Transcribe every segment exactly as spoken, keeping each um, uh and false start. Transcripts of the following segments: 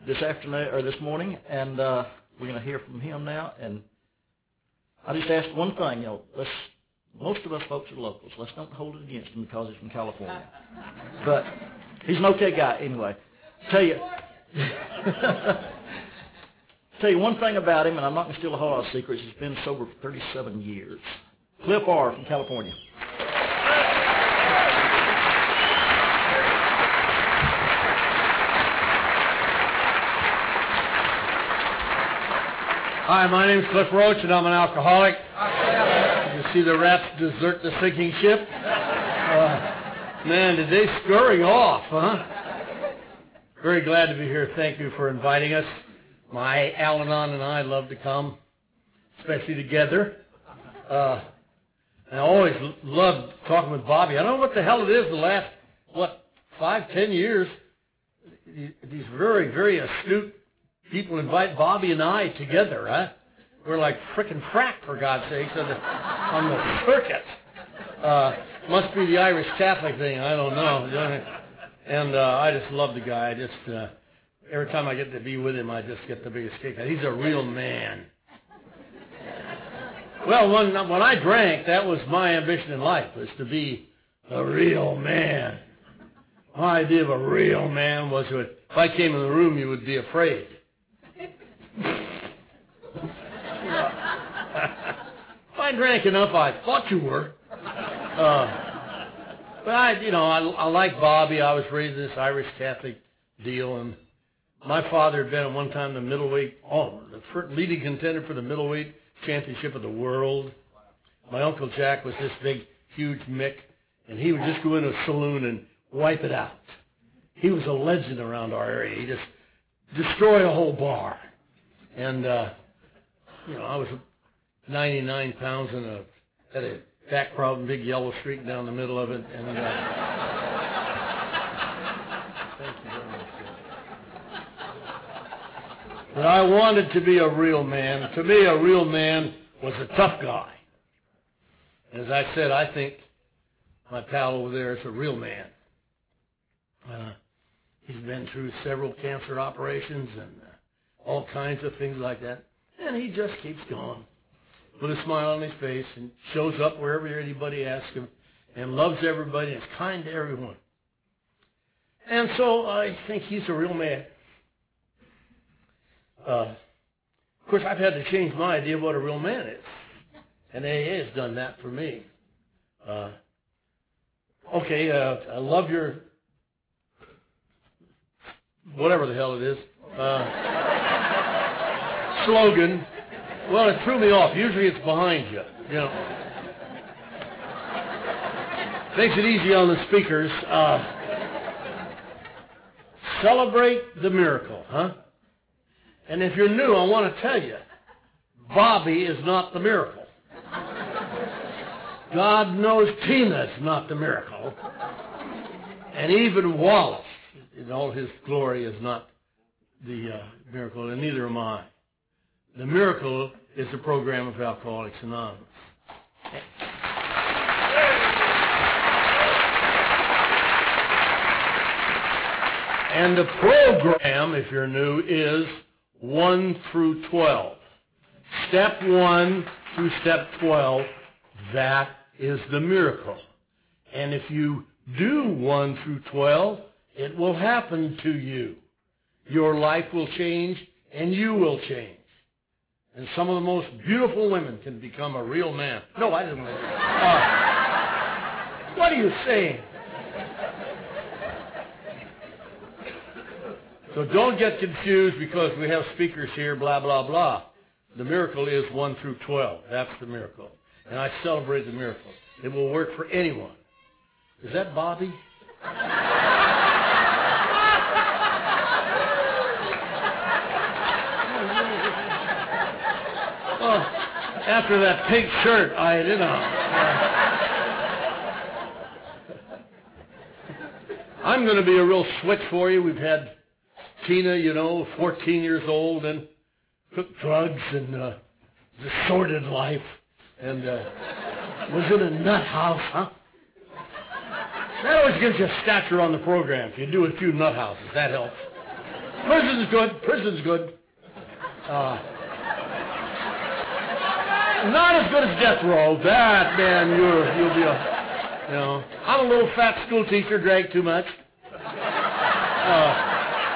this afternoon or this morning, and uh, we're going to hear from him now. And I just ask one thing, you know, let's. Most of us folks are locals. Let's don't hold it against him because he's from California. But he's an okay guy anyway. Tell you, tell you one thing about him, and I'm not going to steal a whole lot of secrets. He's been sober for thirty-seven years. Cliff R. from California. Hi, my name's Cliff Roach, and I'm an alcoholic. You see the rats desert the sinking ship? Uh, man, did they scurry off, huh? Very glad to be here. Thank you for inviting us. My Al-Anon and I love to come, especially together. Uh, and I always loved talking with Bobby. I don't know what the hell it is the last, what, five, ten years. These very, very astute people invite Bobby and I together, huh? We're like frickin' frack, for God's sakes, on the, on the circuit. Uh, must be the Irish Catholic thing, I don't know. And uh, I just love the guy. I just, uh, every time I get to be with him, I just get the biggest kick. He's a real man. Well, when, when I drank, that was my ambition in life, was to be a real man. My idea of a real man was that if I came in the room, you would be afraid. If I drank enough, I thought you were. Uh, but I, you know, I, I like Bobby. I was raised in this Irish Catholic deal, and my father had been at one time the middleweight, oh, the first leading contender for the middleweight championship of the world. My Uncle Jack was this big, huge Mick, and he would just go into a saloon and wipe it out. He was a legend around our area. He just destroyed a whole bar. And, uh, you know, I was ninety-nine pounds and a, had a back problem, big yellow streak down the middle of it. And uh, thank you very much. But I wanted to be a real man. To me, a real man was a tough guy. As I said, I think my pal over there is a real man. Uh, he's been through several cancer operations and uh, all kinds of things like that. And he just keeps going with a smile on his face and shows up wherever anybody asks him and loves everybody and is kind to everyone. And so I think he's a real man. Uh, of course, I've had to change my idea of what a real man is. And A A has done that for me. Uh, okay, uh, I love your, whatever the hell it is, uh, slogan. Well, it threw me off. Usually it's behind you, you know. Makes it easy on the speakers. Uh, celebrate the miracle, huh? And if you're new, I want to tell you, Bobby is not the miracle. God knows Tina's not the miracle. And even Wallace, in all his glory, is not the uh, miracle, and neither am I. The miracle is the program of Alcoholics Anonymous. And the program, if you're new, is one through twelve. Step one through step twelve, that is the miracle. And if you do one through twelve, it will happen to you. Your life will change, and you will change. And some of the most beautiful women can become a real man. No, I didn't. Uh, what are you saying? So don't get confused because we have speakers here, blah, blah, blah. The miracle is one through twelve. That's the miracle. And I celebrate the miracle. It will work for anyone. Is that Bobby? Oh, after that pink shirt, I, you know. Uh, I'm going to be a real switch for you. We've had Tina, you know, fourteen years old, and took drugs and uh, the sordid life, and uh, was in a nut house, huh? That always gives you a stature on the program if you do a few nut houses. That helps. Prison's good. Prison's good. Uh, not as good as death row. That, man, you're, you'll be a, you know. I'm a little fat school teacher, drag too much. Uh,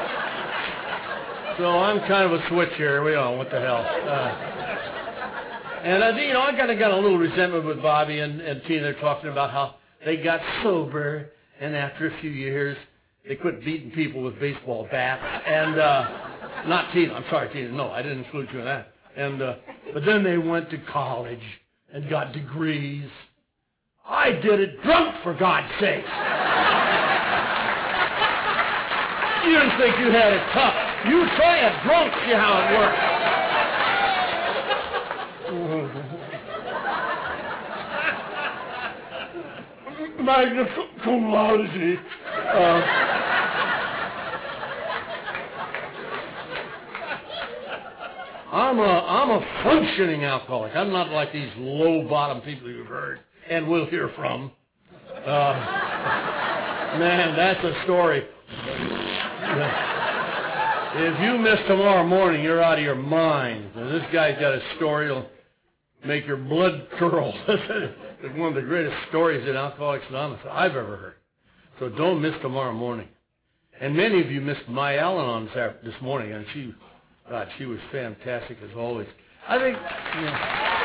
so I'm kind of a switch here. We don't know what the hell. Uh, and, uh, you know, I kind of got a little resentment with Bobby and, and Tina. They're talking about how they got sober, and after a few years, they quit beating people with baseball bats. And, uh, not Tina. I'm sorry, Tina. No, I didn't include you in that. And, uh, but then they went to college and got degrees. I did it drunk, for God's sakes. You didn't think you had it tough. You try it drunk, see how it works. Magna cum laude. Uh, I'm a, I'm a functioning alcoholic. I'm not like these low-bottom people you've heard and will hear from. Uh, man, that's a story. If you miss tomorrow morning, you're out of your mind. This guy's got a story that'll make your blood curl. It's one of the greatest stories in Alcoholics Anonymous I've ever heard. So don't miss tomorrow morning. And many of you missed my Al-Anon this morning, and she, God, she was fantastic as always. I think, you know,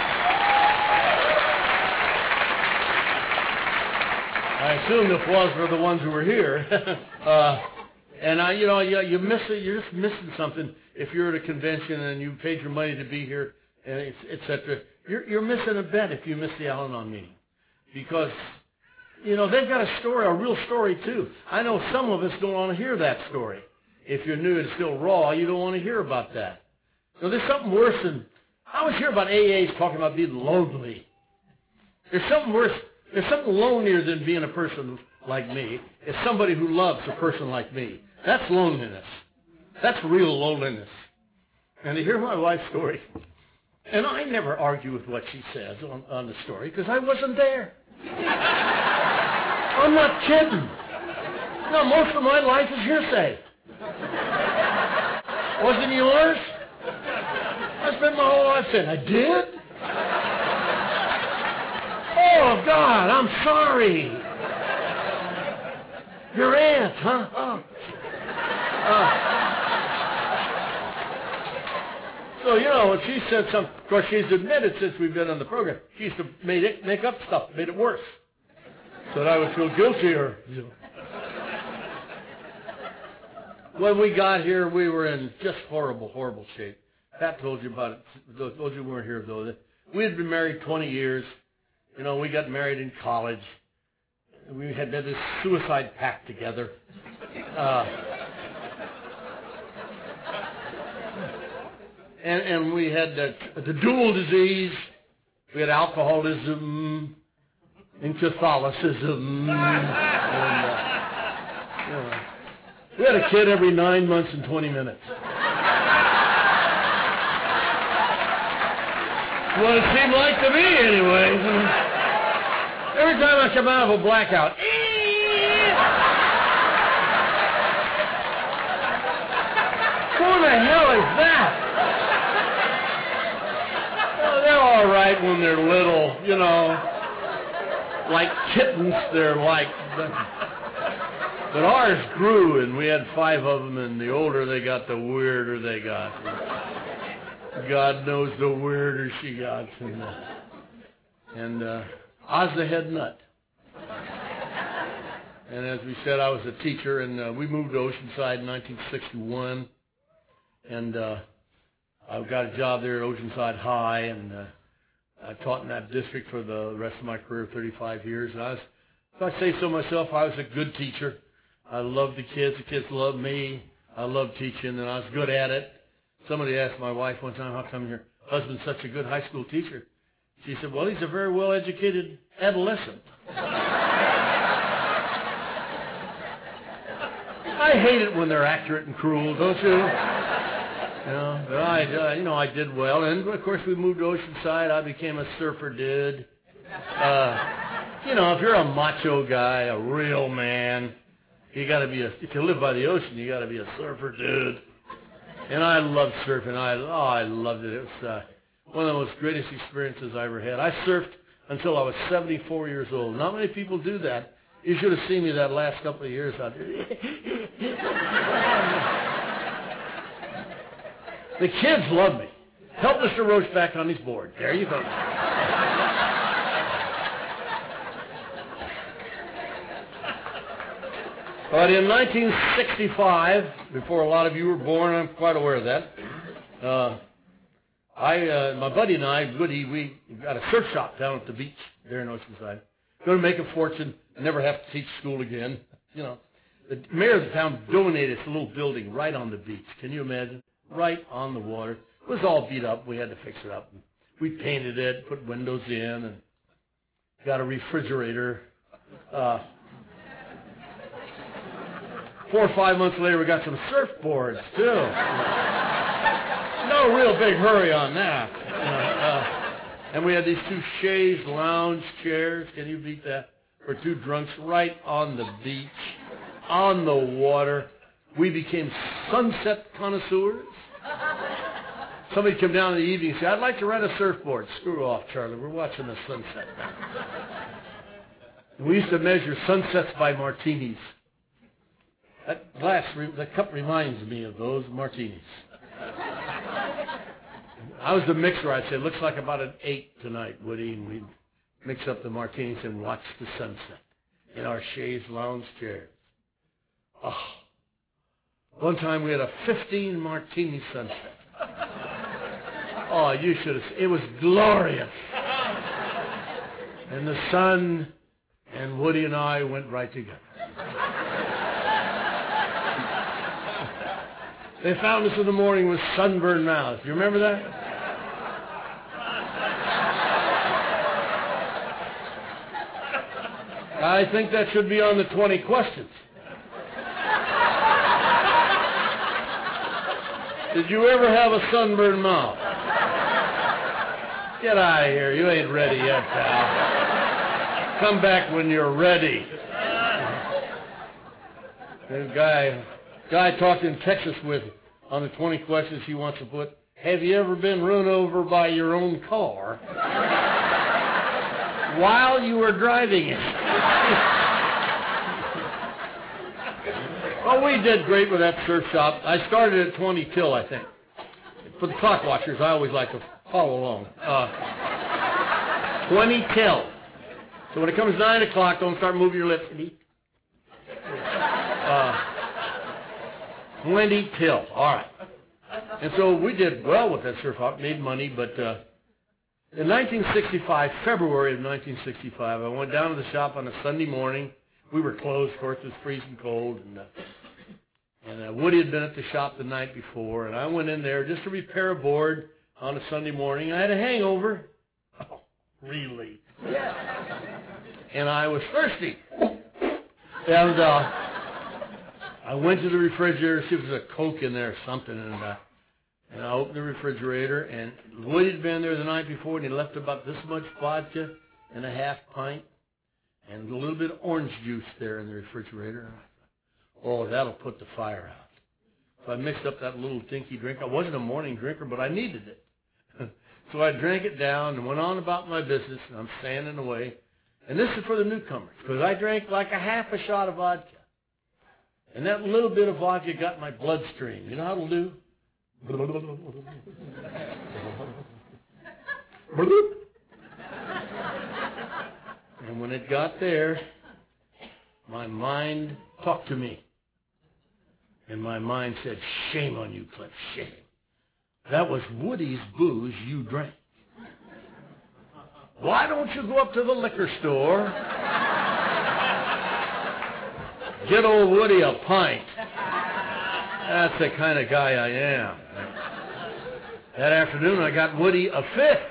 I assume the applause for the ones who were here. uh, and I, you know, you, you miss it. You're just missing something if you're at a convention and you paid your money to be here, and et cetera. You're, you're missing a bet if you miss the Al-Anon meeting, because you know they've got a story, a real story too. I know some of us don't want to hear that story. If you're new and still raw, you don't want to hear about that. So there's something worse than I always hear about A As talking about being lonely. There's something worse. There's something lonelier than being a person like me. It's somebody who loves a person like me. That's loneliness. That's real loneliness. And to hear my wife's story, and I never argue with what she says on, on the story because I wasn't there. I'm not kidding. No, most of my life is hearsay. Wasn't yours? I spent my whole life saying, I did? Oh, God, I'm sorry. Your aunt, huh? Oh. Uh, so, you know, when she said something, of course, she's admitted since we've been on the program, she used to make, it, make up stuff, made it worse. So that I would feel guilty or, you know. When we got here, we were in just horrible, horrible shape. Pat told you about it. Those of you who weren't here, though. We had been married twenty years. You know, we got married in college. We had done this suicide pact together. Uh, and, and we had the, the dual disease. We had alcoholism and Catholicism. And, uh, you know, we had a kid every nine months and twenty minutes. What it seemed like to me, anyway. Every time I come out of a blackout, who the hell is that? Well, they're all right when they're little, you know, like kittens. They're like, but ours grew, and we had five of them. And the older they got, the weirder they got. God knows the weirder she got. And, uh, and uh, I was the head nut. And as we said, I was a teacher, and uh, we moved to Oceanside in nineteen sixty-one. And uh, I got a job there at Oceanside High, and uh, I taught in that district for the rest of my career, thirty-five years. And I was, if I say so myself, I was a good teacher. I loved the kids. The kids loved me. I loved teaching, and I was good at it. Somebody asked my wife one time, how come your husband's such a good high school teacher? She said, well, he's a very well-educated adolescent. I hate it when they're accurate and cruel, don't you? You know, but I, uh, you know, I did well. And, of course, we moved to Oceanside. I became a surfer dude. Uh, you know, if you're a macho guy, a real man, you got to be a, if you live by the ocean, you got to be a surfer dude. And I loved surfing. I, oh, I loved it. It was uh, one of the most greatest experiences I ever had. I surfed until I was seventy-four years old. Not many people do that. You should have seen me that last couple of years out there. The kids love me. Help Mister Roach back on his board. There you go. But in nineteen sixty-five, before a lot of you were born, I'm quite aware of that, uh, I, uh, my buddy and I, Woody, we got a surf shop down at the beach there in Oceanside. Going to make a fortune, never have to teach school again. You know, the mayor of the town donated this little building right on the beach. Can you imagine? Right on the water. It was all beat up. We had to fix it up. We painted it, put windows in, and got a refrigerator. Uh, four or five months later, we got some surfboards, too. No real big hurry on that. Uh, and we had these two chaise lounge chairs. Can you beat that? For two drunks right on the beach, on the water. We became sunset connoisseurs. Somebody come down in the evening and say, I'd like to rent a surfboard. Screw off, Charlie. We're watching the sunset. We used to measure sunsets by martinis. That glass, the cup reminds me of those martinis. I was the mixer. I'd say, looks like about an eight tonight, Woody, and we'd mix up the martinis and watch the sunset in our chaise lounge chairs. Oh, one time we had a fifteen martini sunset. Oh, you should have seen. It was glorious. And the sun and Woody and I went right together. They found us in the morning with sunburned mouths. You remember that? I think that should be on the twenty questions. Did you ever have a sunburned mouth? Get out of here. You ain't ready yet, pal. Come back when you're ready. The guy, guy talked in Texas with, on the twenty questions he wants to put, have you ever been run over by your own car while you were driving it? Well, we did great with that surf shop. I started at twenty till, I think. For the clock watchers, I always like to follow along. Uh, twenty till. So when it comes nine o'clock, don't start moving your lips. Uh, twenty till. All right. And so we did well with that surf shop, made money, but uh, in nineteen sixty-five, February of nineteen sixty-five, I went down to the shop on a Sunday morning. We were closed, of course, it was freezing cold, and, uh, and uh, Woody had been at the shop the night before, and I went in there just to repair a board on a Sunday morning. I had a hangover. Oh, really? Yeah. And I was thirsty. And uh, I went to the refrigerator, see if there was a Coke in there or something, and uh, and I opened the refrigerator, and Woody had been there the night before, and he left about this much vodka and a half pint, and a little bit of orange juice there in the refrigerator. Oh, that'll put the fire out. So I mixed up that little dinky drink. I wasn't a morning drinker, but I needed it. So I drank it down and went on about my business, and I'm standing away. And this is for the newcomers, because I drank like a half a shot of vodka. And that little bit of vodka got my bloodstream. You know how it'll do? And when it got there, my mind talked to me. And my mind said, shame on you, Cliff, shame. That was Woody's booze you drank. Why don't you go up to the liquor store, get old Woody a pint? That's the kind of guy I am. That afternoon, I got Woody a fifth.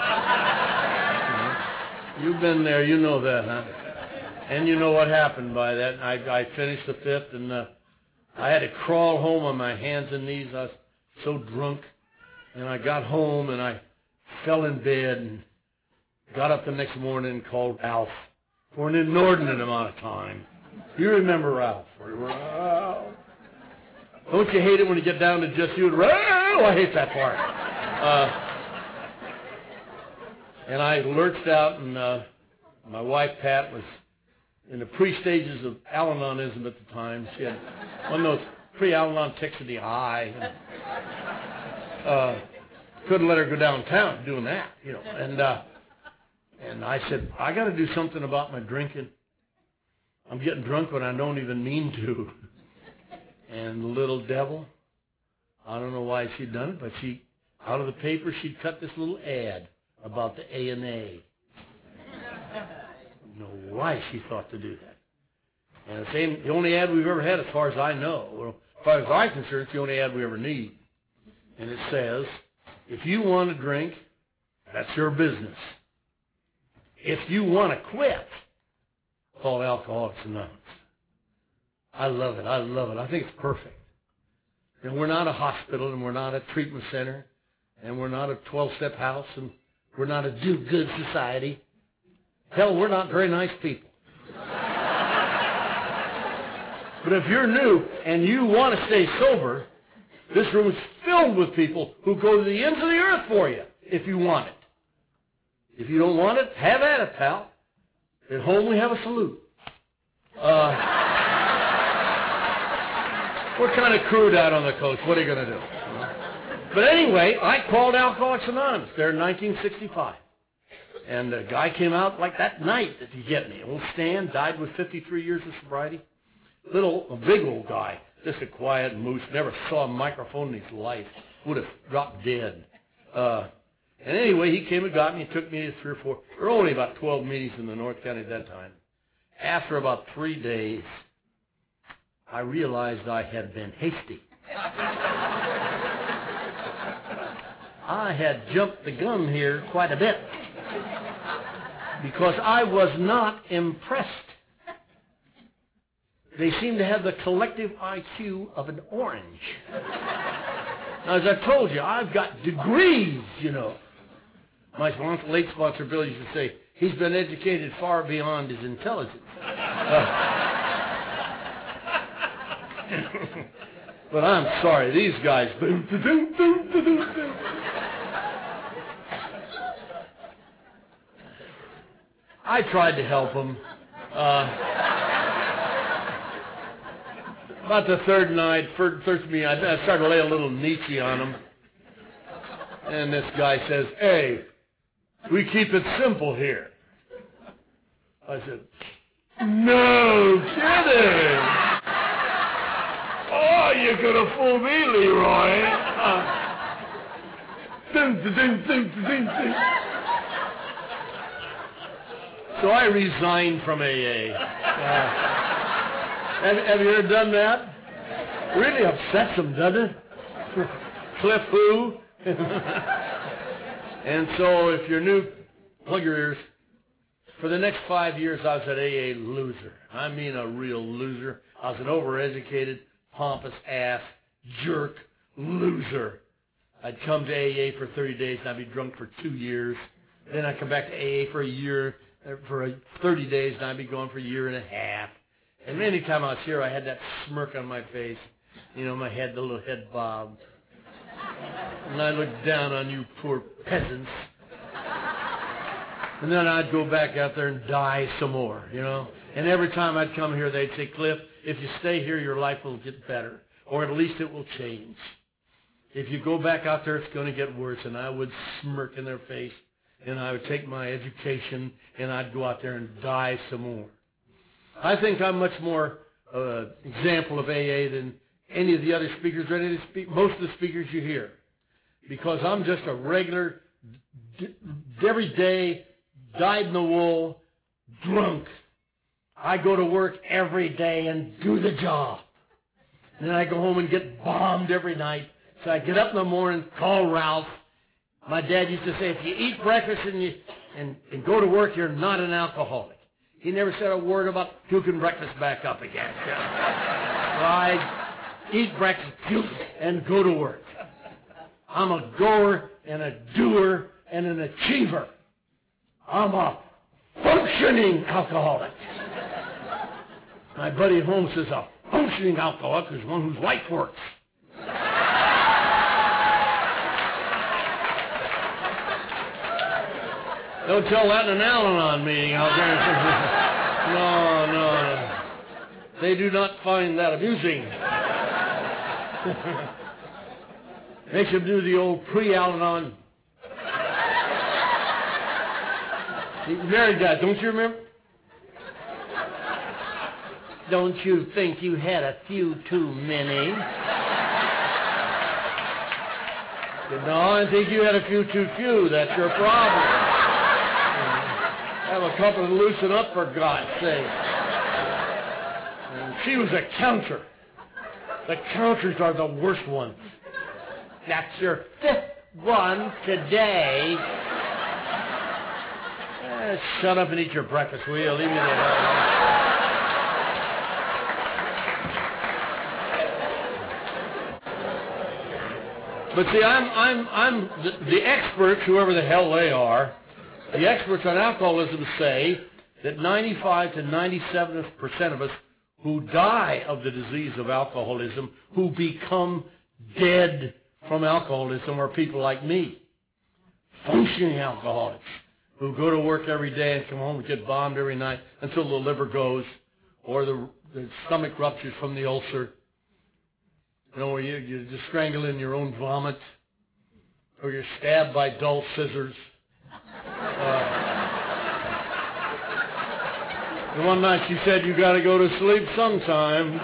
You've been there, you know that, huh? And you know what happened by that. I, I finished the fifth, and uh, I had to crawl home on my hands and knees. I was so drunk. And I got home, and I fell in bed, and got up the next morning and called Ralph for an inordinate amount of time. You remember Ralph. Ralph. Don't you hate it when you get down to just you? And, oh, I hate that part. Uh, and I lurched out, and uh, my wife, Pat, was in the pre-stages of Al-Anonism at the time. She had one of those pre-Al-Anon ticks in the eye. And, uh, couldn't let her go downtown doing that, you know. And uh, and I said, I got to do something about my drinking. I'm getting drunk when I don't even mean to. And the little devil, I don't know why she'd done it, but she, out of the paper, she'd cut this little ad about the A and A. I don't know why she thought to do that. And the same, the only ad we've ever had, as far as I know, well, as far as I'm concerned, it's the only ad we ever need. And it says, if you want to drink, that's your business. If you want to quit, call Alcoholics Anonymous. I love it. I love it. I think it's perfect. And we're not a hospital, and we're not a treatment center, and we're not a twelve-step house, and we're not a do-good society. Hell, we're not very nice people. But if you're new and you want to stay sober, this room is filled with people who go to the ends of the earth for you if you want it. If you don't want it, have at it, pal. At home we have a salute. Uh... We're kind of crude out on the coast. What are you going to do? But anyway, I called Alcoholics Anonymous there in nineteen sixty-five. And a guy came out like that night, if you get me. Old Stan, died with fifty-three years of sobriety. Little, a big old guy. Just a quiet moose. Never saw a microphone in his life. Would have dropped dead. Uh, and anyway, he came and got me. He took me to three or four. There were only about twelve meetings in the North County at that time. After about three days, I realized I had been hasty. I had jumped the gun here quite a bit because I was not impressed. They seemed to have the collective I Q of an orange. Now, as I told you, I've got degrees, you know. My sponsor, late sponsor Bill used to say, he's been educated far beyond his intelligence. Uh, But I'm sorry, these guys. I tried to help them. Uh, about the third night, first, first me, I started to lay a little Nietzsche on them. And this guy says, hey, we keep it simple here. I said, no kidding. Oh, you're going to fool me, Leroy. Uh, ding, ding, ding, ding, ding. So I resigned from A A. Uh, have, have you ever done that? Really upsets them, doesn't it? Cliff who? And so if you're new, plug your ears. For the next five years, I was an A A loser. I mean a real loser. I was an overeducated, pompous ass, jerk, loser. I'd come to A A for thirty days and I'd be drunk for two years. Then I'd come back to A A for a year, for thirty days, and I'd be gone for a year and a half. And any time I was here, I had that smirk on my face. You know, my head, the little head bob. And I looked down on you poor peasants. And then I'd go back out there and die some more, you know. And every time I'd come here, they'd say, Cliff, if you stay here, your life will get better. Or at least it will change. If you go back out there, it's going to get worse. And I would smirk in their face. And I would take my education, and I'd go out there and die some more. I think I'm much more uh, example of A A than any of the other speakers, or any of the spe- most of the speakers you hear. Because I'm just a regular, d- everyday, dyed-in-the-wool drunk. I go to work every day and do the job. And then I go home and get bombed every night. So I get up in the morning, call Ralph. My dad used to say, if you eat breakfast and, you, and, and go to work, you're not an alcoholic. He never said a word about puking breakfast back up again. So I eat breakfast, puke, and go to work. I'm a goer and a doer and an achiever. I'm a functioning alcoholic. My buddy at home says, a functioning alcoholic is one whose life works. Don't tell that in an Al-Anon meeting out there. No, no, no. They do not find that amusing. Makes them do the old pre-Al-Anon. Mary died, don't you remember? Don't you think you had a few too many? No, I think you had a few too few. That's your problem. Have a couple to loosen up, for God's sake. And she was a counter. The counters are the worst ones. That's your fifth one today. Eh, shut up and eat your breakfast, will you? Leave me the hell alone. But see, I'm, I'm, I'm the, the experts, whoever the hell they are, the experts on alcoholism say that ninety-five to ninety-seven percent of us who die of the disease of alcoholism, who become dead from alcoholism, are people like me, functioning alcoholics, who go to work every day and come home and get bombed every night until the liver goes, or the, the stomach ruptures from the ulcer. You know, where you, you just strangle in your own vomit, or you're stabbed by dull scissors. Uh, and one night she said, you got to go to sleep sometime.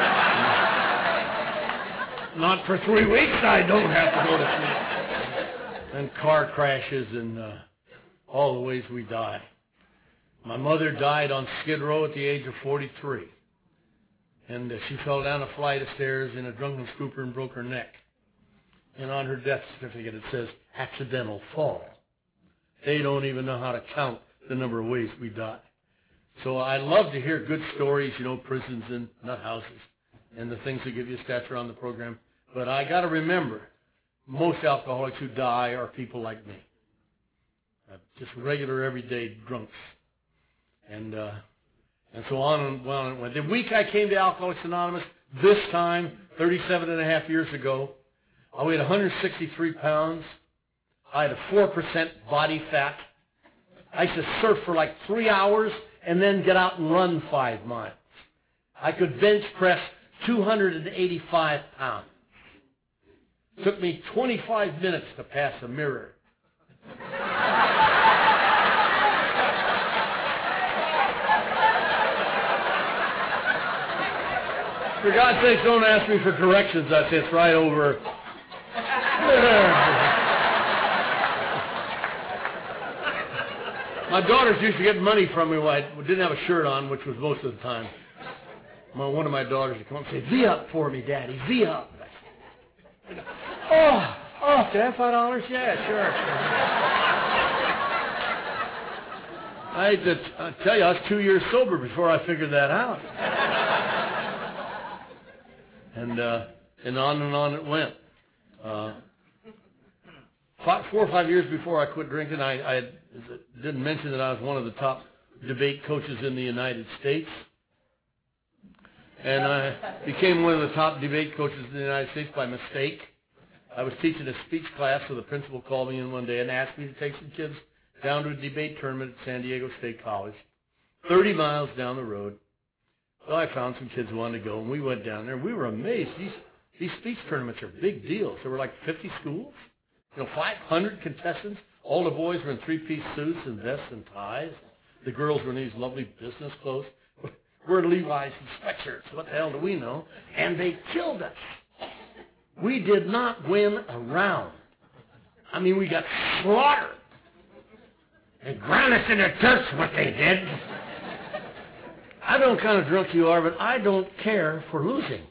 Not for three weeks, I don't have to go to sleep. And car crashes and uh, all the ways we die. My mother died on Skid Row at the age of forty-three. And uh, she fell down a flight of stairs in a drunken stupor and broke her neck. And on her death certificate it says, accidental fall. They don't even know how to count the number of ways we die. So I love to hear good stories, you know, prisons and nut houses, and the things that give you stature on the program. But I got to remember, most alcoholics who die are people like me. Uh, just regular, everyday drunks. And uh, and so on and on and on. The week I came to Alcoholics Anonymous, this time, thirty-seven and a half years ago, I weighed one hundred sixty-three pounds. I had a four percent body fat. I used to surf for like three hours and then get out and run five miles. I could bench press two hundred eighty-five pounds. It took me twenty-five minutes to pass a mirror. For God's sake, don't ask me for corrections. That's it, right over. My daughters used to get money from me when I didn't have a shirt on, which was most of the time. My, one of my daughters would come up and say, V up for me, Daddy, V up. Oh, oh, can I have five dollars? Yeah, sure. I, had to, I tell you, I was two years sober before I figured that out. And uh, and on and on it went. Uh, five, four or five years before I quit drinking, I, I didn't mention that I was one of the top debate coaches in the United States. And I became one of the top debate coaches in the United States by mistake. I was teaching a speech class, so the principal called me in one day and asked me to take some kids down to a debate tournament at San Diego State College, thirty miles down the road. Well, I found some kids who wanted to go, and we went down there. We were amazed. These, these speech tournaments are big deals. There were like fifty schools, you know, five hundred contestants. All the boys were in three-piece suits and vests and ties. The girls were in these lovely business clothes. We're in Levi's and sweatshirts. What the hell do we know? And they killed us. We did not win a round. I mean, we got slaughtered. They ground us in the dirt, what they did. I don't know what kind of drunk you are, but I don't care for losing.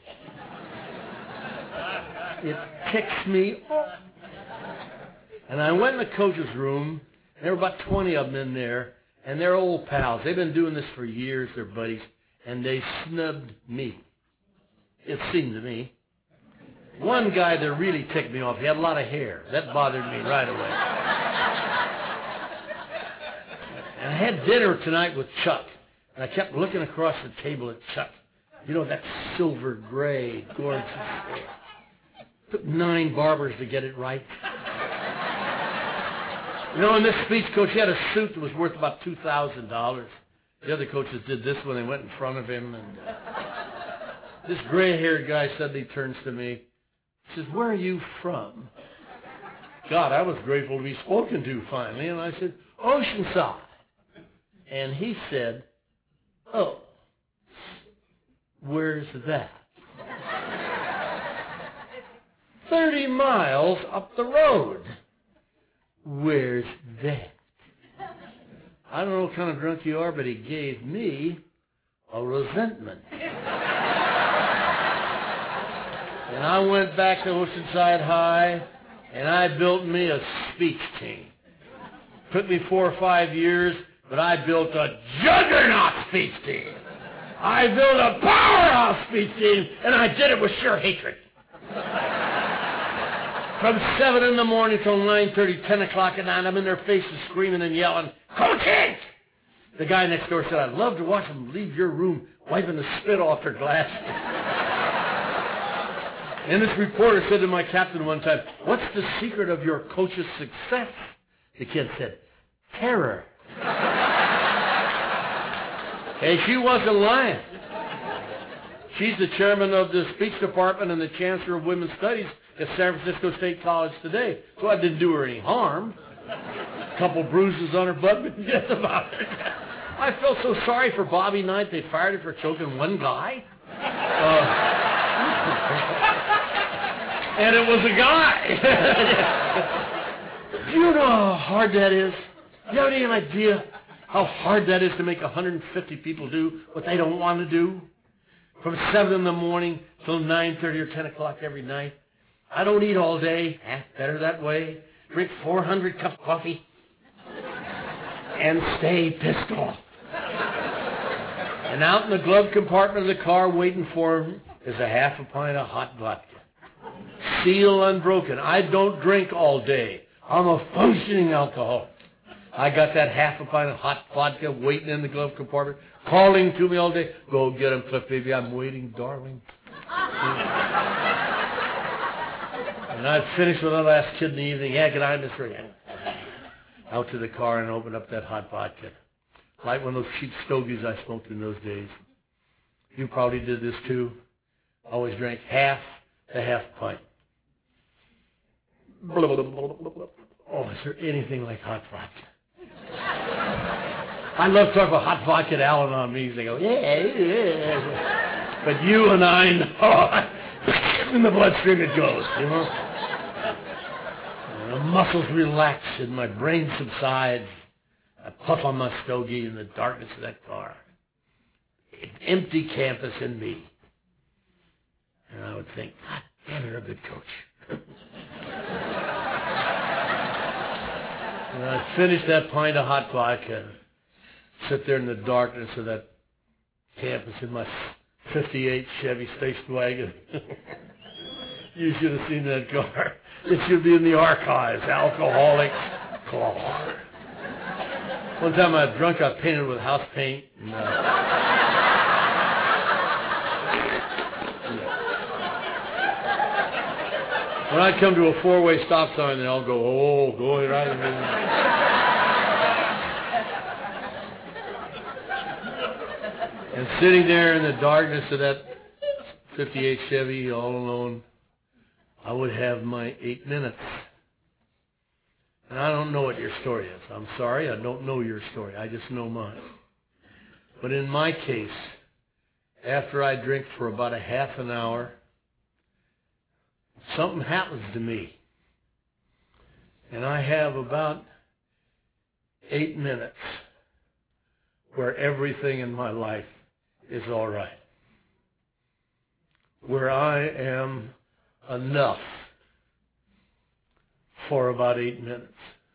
It ticks me off. And I went in the coach's room, and there were about twenty of them in there, and they're old pals. They've been doing this for years, they're buddies, and they snubbed me. It seemed to me. One guy that really ticked me off, he had a lot of hair. That bothered me right away. And I had dinner tonight with Chuck. And I kept looking across the table at Chuck. You know, that silver gray, gorgeous hair. Took nine barbers to get it right. You know, and this speech coach, he had a suit that was worth about two thousand dollars. The other coaches did this when they went in front of him. And uh, this gray-haired guy suddenly turns to me. He says, "Where are you from?" God, I was grateful to be spoken to finally. And I said, "Oceanside." And he said, "Oh, where's that?" Thirty miles up the road. Where's that? I don't know what kind of drunk you are, but he gave me a resentment. And I went back to Oceanside High, and I built me a speech team. Took me four or five years, but I built a juggernaut speech team. I built a powerhouse speech team, and I did it with sheer hatred. From seven in the morning till nine thirty, ten o'clock at night, I'm in their faces screaming and yelling, "Coach Hink!" The guy next door said, "I'd love to watch them leave your room wiping the spit off their glasses." And this reporter said to my captain one time, "What's the secret of your coach's success?" The kid said, "Terror." Hey, she wasn't lying. She's the chairman of the speech department and the chancellor of women's studies at San Francisco State College today. So I didn't do her any harm. A couple bruises on her butt, but that's about it. I felt so sorry for Bobby Knight. They fired her for choking one guy. Uh, and it was a guy. Do you know how hard that is? Do you have any idea how hard that is to make one hundred fifty people do what they don't want to do? From seven in the morning till nine thirty or ten o'clock every night. I don't eat all day. Eh, better that way. Drink four hundred cups of coffee. And stay pissed off. And out in the glove compartment of the car waiting for him is a half a pint of hot vodka. Seal unbroken. I don't drink all day. I'm a functioning alcoholic. I got that half a pint of hot vodka waiting in the glove compartment, calling to me all day. "Go get him, Cliff, baby. I'm waiting, darling." And I'd finish with the last kid in the evening. "Yeah, good night, Mister Again." Out to the car and open up that hot vodka. Like one of those cheap stogies I smoked in those days. You probably did this too. Always drank half a half pint. Oh, is there anything like hot vodka? I love talking about hot vodka to Al-Anon meetings. They go, "Yeah, yeah." But you and I know, in the bloodstream it goes, you know. And the muscles relax and my brain subsides. I puff on my stogie in the darkness of that car. Empty campus and me. And I would think, "God damn, you're a good coach." And I'd finish that pint of hot vodka, sit there in the darkness of that campus in my fifty-eight Chevy station wagon. You should have seen that car. It should be in the archives. Alcoholic car. One time I was drunk, I painted with house paint. And, uh, when I come to a four-way stop sign, they all go, "Oh, go right ahead." And sitting there in the darkness of that fifty-eight Chevy, all alone, I would have my eight minutes. And I don't know what your story is. I'm sorry, I don't know your story. I just know mine. But in my case, after I drink for about a half an hour, something happens to me. And I have about eight minutes where everything in my life is all right. Where I am enough for about eight minutes.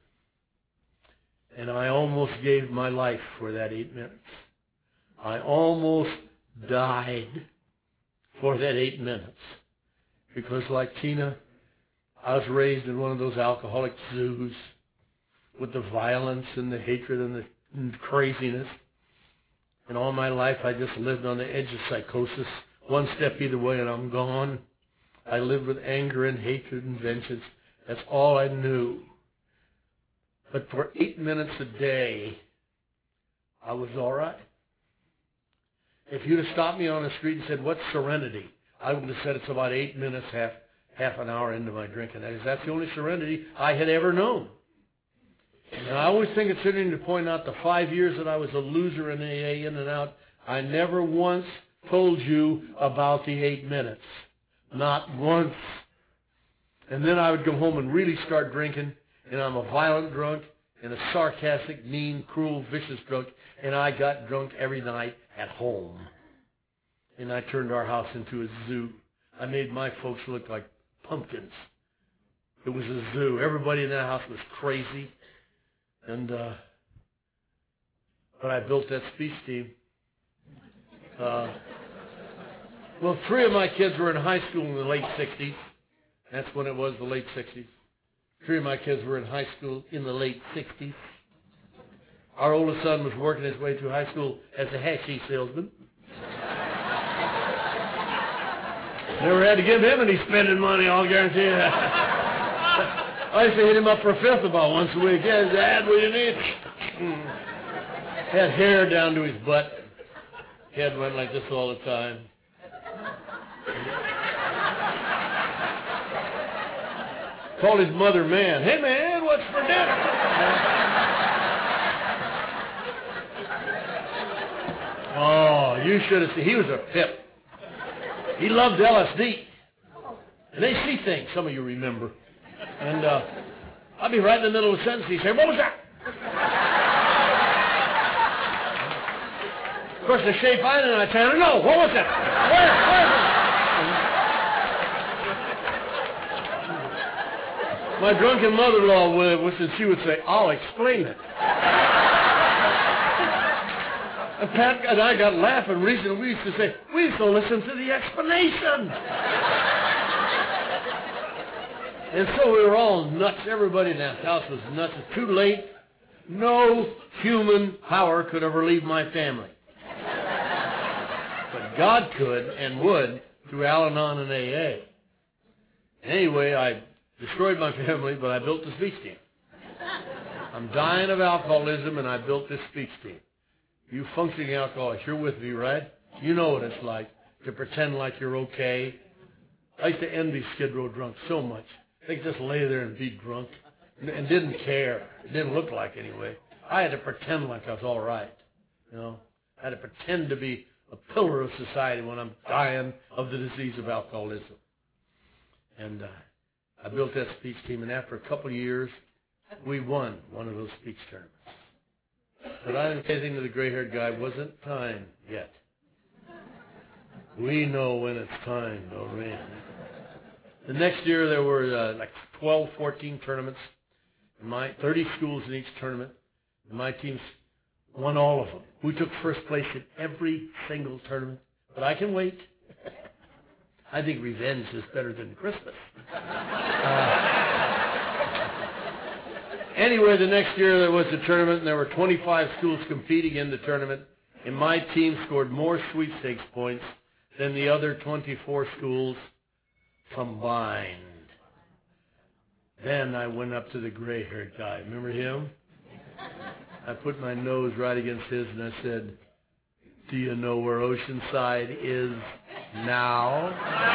And I almost gave my life for that eight minutes. I almost died for that eight minutes. Because like Tina, I was raised in one of those alcoholic zoos with the violence and the hatred and the craziness. And all my life I just lived on the edge of psychosis. One step either way and I'm gone. I lived with anger and hatred and vengeance. That's all I knew. But for eight minutes a day, I was all right. If you'd have stopped me on the street and said, what's serenity? I would have said it's about eight minutes, half, half an hour into my drinking. That's the only serenity I had ever known. And I always think it's interesting to point out the five years that I was a loser in A A, in and out, I never once told you about the eight minutes. Not once. And then I would come home and really start drinking, and I'm a violent drunk and a sarcastic, mean, cruel, vicious drunk, and I got drunk every night at home. And I turned our house into a zoo. I made my folks look like pumpkins. It was a zoo. Everybody in that house was crazy. And, uh, but I built that speech team. Uh, well, three of my kids were in high school in the late sixties. That's when it was, the late sixties. Three of my kids were in high school in the late sixties. Our oldest son was working his way through high school as a hashish salesman. Never had to give him any spending money, I'll guarantee you that. I used to hit him up for a fifth about once a week. Yeah, Dad, what do you need? Had hair down to his butt. Head went like this all the time. Called his mother man. Hey, man, what's for dinner? Oh, you should have seen. He was a pip. He loved L S D. And they see things, some of you remember. And uh, I'd be right in the middle of a sentence. He'd say, what was that? Of course, the shape I didn't understand. No, what was that? Where? Where? My drunken mother-in-law would, she would say, I'll explain it. And Pat and I got laughing recently. We used to say, we used to listen to the explanation. And so we were all nuts. Everybody in that house was nuts. It's too late. No human power could have relieved my family. But God could and would through Al-Anon and A A. Anyway, I destroyed my family, but I built the speech team. I'm dying of alcoholism, and I built this speech team. You functioning alcoholics, you're with me, right? You know what it's like to pretend like you're okay. I used to envy Skid Row drunks so much. They could just lay there and be drunk and didn't care. It didn't look like anyway. I had to pretend like I was all right. You know, I had to pretend to be a pillar of society when I'm dying of the disease of alcoholism. And uh, I built that speech team, and after a couple of years, we won one of those speech tournaments. But I didn't say anything to the gray-haired guy. It wasn't time yet. We know when it's time, don't we? The next year, there were uh, like twelve, fourteen tournaments. My thirty schools in each tournament. And my teams won all of them. We took first place in every single tournament. But I can wait. I think revenge is better than Christmas. Uh, anyway, the next year there was a tournament, and there were twenty-five schools competing in the tournament. And my team scored more sweepstakes points than the other twenty-four schools combined. Then I went up to the gray-haired guy. Remember him? I put my nose right against his and I said, do you know where Oceanside is now?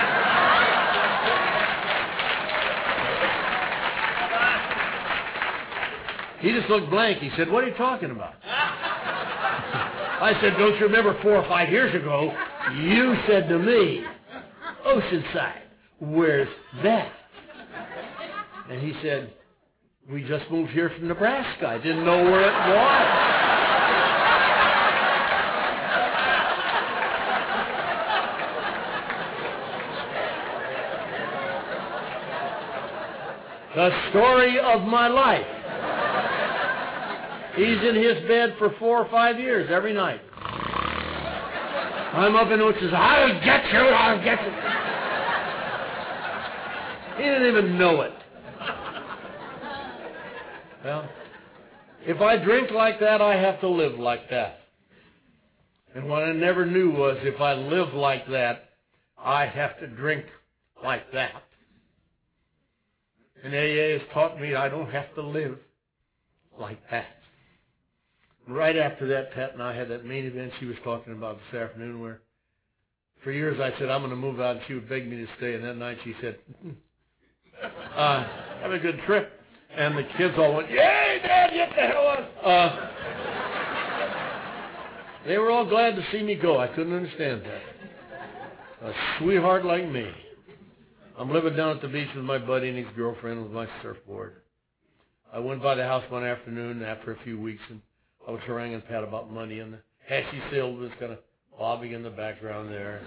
He just looked blank. He said, what are you talking about? I said, don't you remember four or five years ago, you said to me, Oceanside, where's that? And he said, we just moved here from Nebraska. I didn't know where it was. The story of my life. He's in his bed for four or five years every night. I'm up in Oceanside. I'll get you, I'll get you. He didn't even know it. Well, if I drink like that, I have to live like that. And what I never knew was if I live like that, I have to drink like that. And A A has taught me I don't have to live like that. Right after that, Pat and I had that main event she was talking about this afternoon where for years I said, I'm going to move out, and she would beg me to stay. And that night she said, uh, have a good trip. And the kids all went, yay, Dad, get the hell out. Uh, they were all glad to see me go. I couldn't understand that. A sweetheart like me. I'm living down at the beach with my buddy and his girlfriend with my surfboard. I went by the house one afternoon after a few weeks, and I was haranguing Pat about money, and the Hashy Sail was kind of bobbing in the background there,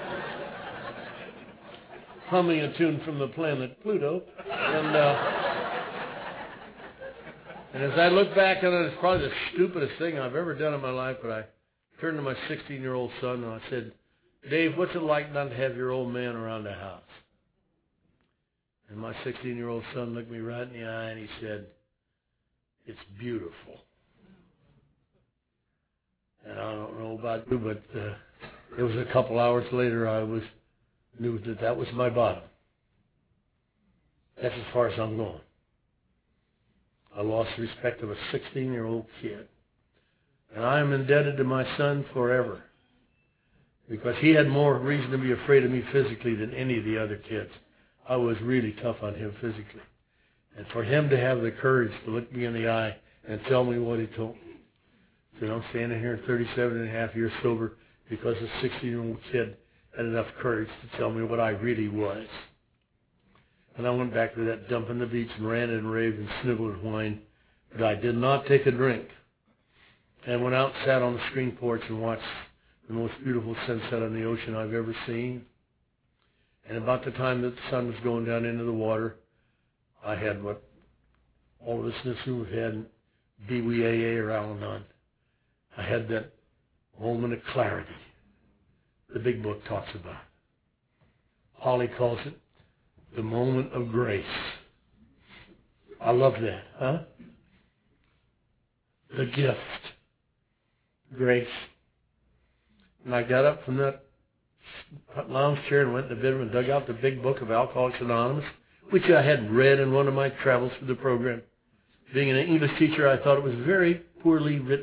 humming a tune from the planet Pluto. And, uh, and as I look back on it, it's probably the stupidest thing I've ever done in my life, but I turned to my sixteen-year-old son and I said, Dave, what's it like not to have your old man around the house? And my sixteen-year-old son looked me right in the eye and he said, it's beautiful. And I don't know about you, but uh, it was a couple hours later I was knew that that was my bottom. That's as far as I'm going. I lost the respect of a sixteen-year-old kid. And I am indebted to my son forever because he had more reason to be afraid of me physically than any of the other kids. I was really tough on him physically. And for him to have the courage to look me in the eye and tell me what he told me. So I'm standing here thirty-seven and a half years sober because a sixteen-year-old kid had enough courage to tell me what I really was. And I went back to that dump on the beach and ranted and raved and sniggled and whined. But I did not take a drink. And went out and sat on the screen porch and watched the most beautiful sunset on the ocean I've ever seen. And about the time that the sun was going down into the water, I had what all of us in this room have had, be we A A or Al-Anon. I had that moment of clarity the big book talks about. Holly calls it the moment of grace. I love that, huh? The gift. Grace. And I got up from that lounge chair and went to the bedroom and dug out the big book of Alcoholics Anonymous, which I had read in one of my travels through the program. Being an English teacher, I thought it was very poorly written.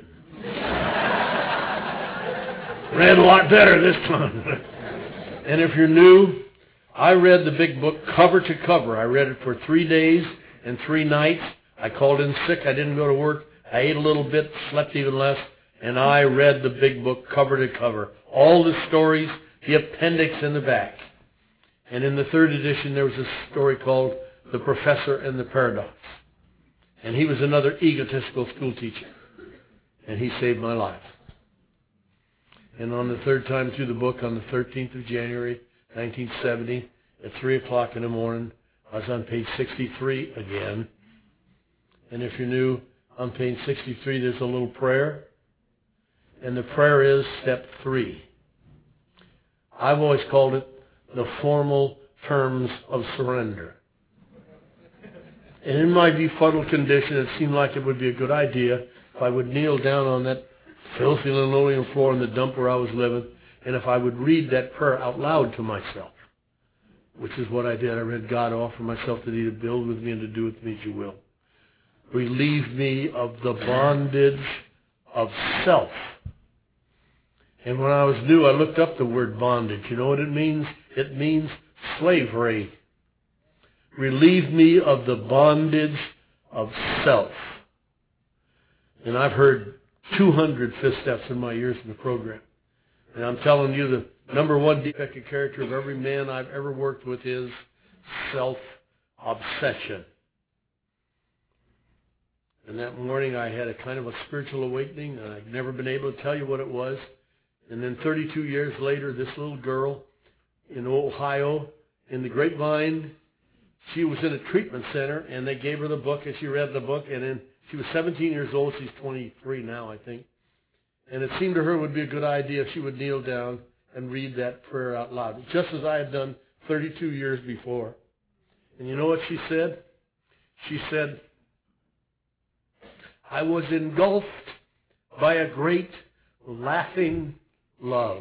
Read a lot better this time. And if you're new, I read the big book cover to cover. I read it for three days and three nights. I called in sick. I didn't go to work. I ate a little bit, slept even less, and I read the big book cover to cover. All the stories, the appendix in the back. And in the third edition, there was a story called The Professor and the Paradox. And he was another egotistical school teacher. And he saved my life. And on the third time through the book, on the thirteenth of January, nineteen seventy, at three o'clock in the morning, I was on page sixty-three again. And if you're new, on page sixty-three, there's a little prayer. And the prayer is step three. I've always called it the formal terms of surrender. And in my befuddled condition, it seemed like it would be a good idea if I would kneel down on that filthy linoleum floor in the dump where I was living, and if I would read that prayer out loud to myself, which is what I did. I read, God, offer myself to thee to build with me and to do with me as you will. Relieve me of the bondage of self. And when I was new, I looked up the word bondage. You know what it means? It means slavery. Relieve me of the bondage of self. And I've heard two hundred fifth steps in my years in the program. And I'm telling you, the number one defect of character of every man I've ever worked with is self-obsession. And that morning I had a kind of a spiritual awakening, and I've never been able to tell you what it was. And then thirty-two years later, this little girl in Ohio, in the Grapevine, she was in a treatment center, and they gave her the book, and she read the book, and then she was seventeen years old. She's twenty-three now, I think. And it seemed to her it would be a good idea if she would kneel down and read that prayer out loud, just as I had done thirty-two years before. And you know what she said? She said, I was engulfed by a great laughing love.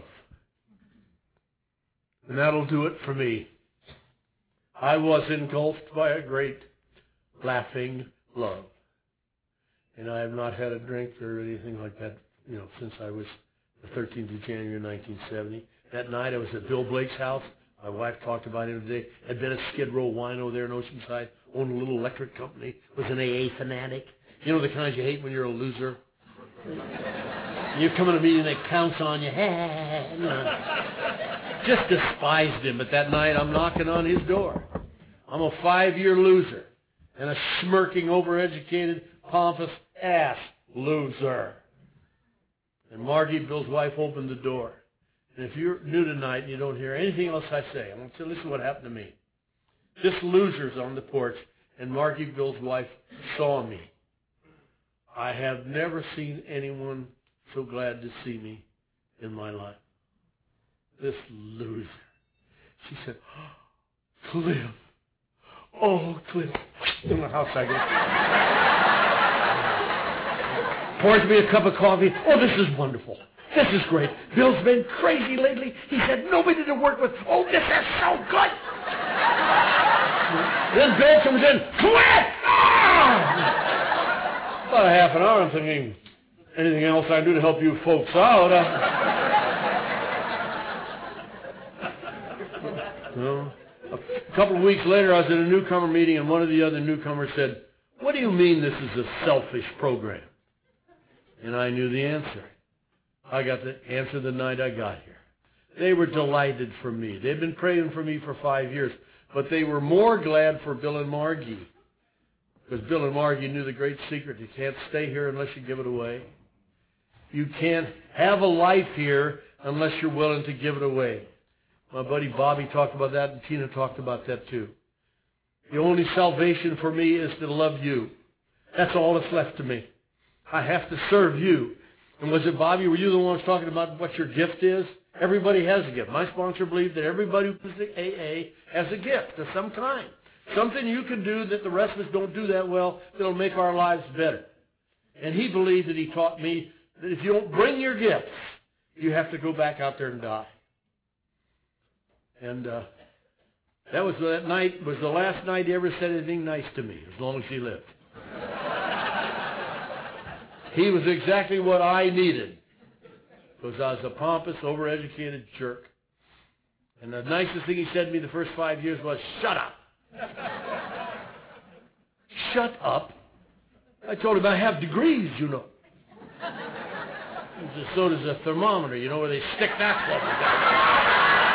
And that'll do it for me. I was engulfed by a great laughing love. And I have not had a drink or anything like that, you know, since I was the thirteenth of January, nineteen seventy. That night I was at Bill Blake's house. My wife talked about him today. Had been at Skid Row Wino there in Oceanside. Owned a little electric company. Was an A A fanatic. You know the kinds you hate when you're a loser? You come in a meeting, they pounce on you. Just despised him. But that night I'm knocking on his door. I'm a five-year loser. And a smirking, overeducated, pompous ass loser. And Margie, Bill's wife, opened the door. And if you're new tonight and you don't hear anything else I say, I'm going to say, listen to what happened to me. This loser's on the porch, and Margie, Bill's wife, saw me. I have never seen anyone so glad to see me in my life. This loser. She said, oh, Cliff. Oh, Cliff. In the house I go. Pours me a cup of coffee. Oh, this is wonderful. This is great. Bill's been crazy lately. He said nobody to work with. Oh, this is so good. Then Bill comes in. Quit! Ah! About a half an hour, I'm thinking, anything else I can do to help you folks out? Uh, well, a couple of weeks later, I was at a newcomer meeting, and one of the other newcomers said, what do you mean this is a selfish program? And I knew the answer. I got the answer the night I got here. They were delighted for me. They'd been praying for me for five years, but they were more glad for Bill and Margie, because Bill and Margie knew the great secret. You can't stay here unless you give it away. You can't have a life here unless you're willing to give it away. My buddy Bobby talked about that, and Tina talked about that too. The only salvation for me is to love you. That's all that's left to me. I have to serve you. And was it Bobby, were you the one who was talking about what your gift is? Everybody has a gift. My sponsor believed that everybody who comes to A A has a gift of some kind. Something you can do that the rest of us don't do that well that'll make our lives better. And he believed that he taught me that if you don't bring your gifts, you have to go back out there and die. And uh, that was that night, was the last night he ever said anything nice to me, as long as he lived. He was exactly what I needed, because I was a pompous, overeducated jerk. And the nicest thing he said to me the first five years was, shut up. Shut up? I told him I have degrees, you know. He said, so does a thermometer, you know, where they stick that stuff down.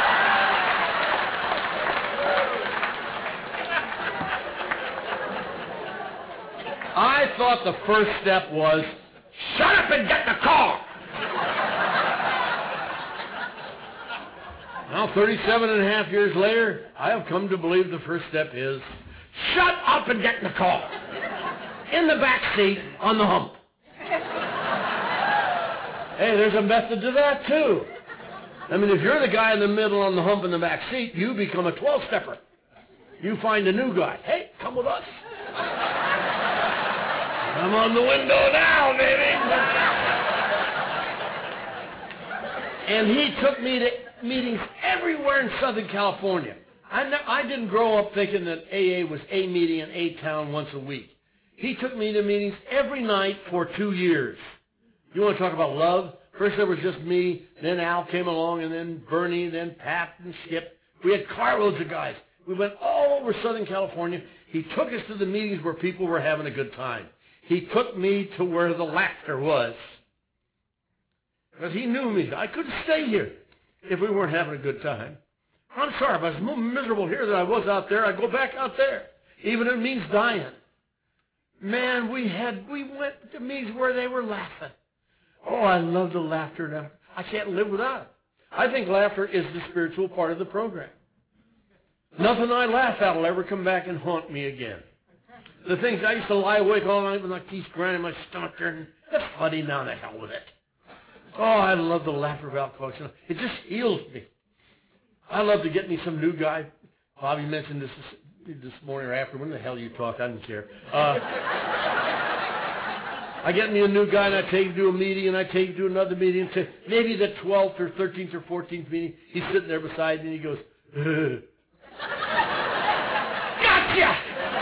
I thought the first step was, shut up and get in the car. Now, thirty-seven and a half years later, I have come to believe the first step is, shut up and get in the car. In the back seat, on the hump. Hey, there's a method to that, too. I mean, if you're the guy in the middle on the hump in the back seat, you become a twelve-stepper. You find a new guy. Hey, come with us. I'm on the window now, baby. And he took me to meetings everywhere in Southern California. I, ne- I didn't grow up thinking that A A was a meeting in a town once a week. He took me to meetings every night for two years. You want to talk about love? First there was just me, then Al came along, and then Bernie, then Pat and Skip. We had carloads of guys. We went all over Southern California. He took us to the meetings where people were having a good time. He took me to where the laughter was. Because he knew me. I couldn't stay here if we weren't having a good time. I'm sorry, if I was more miserable here than I was out there, I'd go back out there. Even if it means dying. Man, we had, we went to meetings where they were laughing. Oh, I love the laughter now. I can't live without it. I think laughter is the spiritual part of the program. Nothing I laugh at will ever come back and haunt me again. The things I used to lie awake all night with my teeth grinding my stomach there, that's funny now, the hell with it. Oh, I love the laughter of alcoholics. It just heals me. I love to get me some new guy. Bobby mentioned this this morning or after. When the hell you talk, I don't care. Uh, I get me a new guy, and I take him to a meeting, and I take him to another meeting, and maybe the twelfth or thirteenth or fourteenth meeting, he's sitting there beside me, and he goes, gotcha!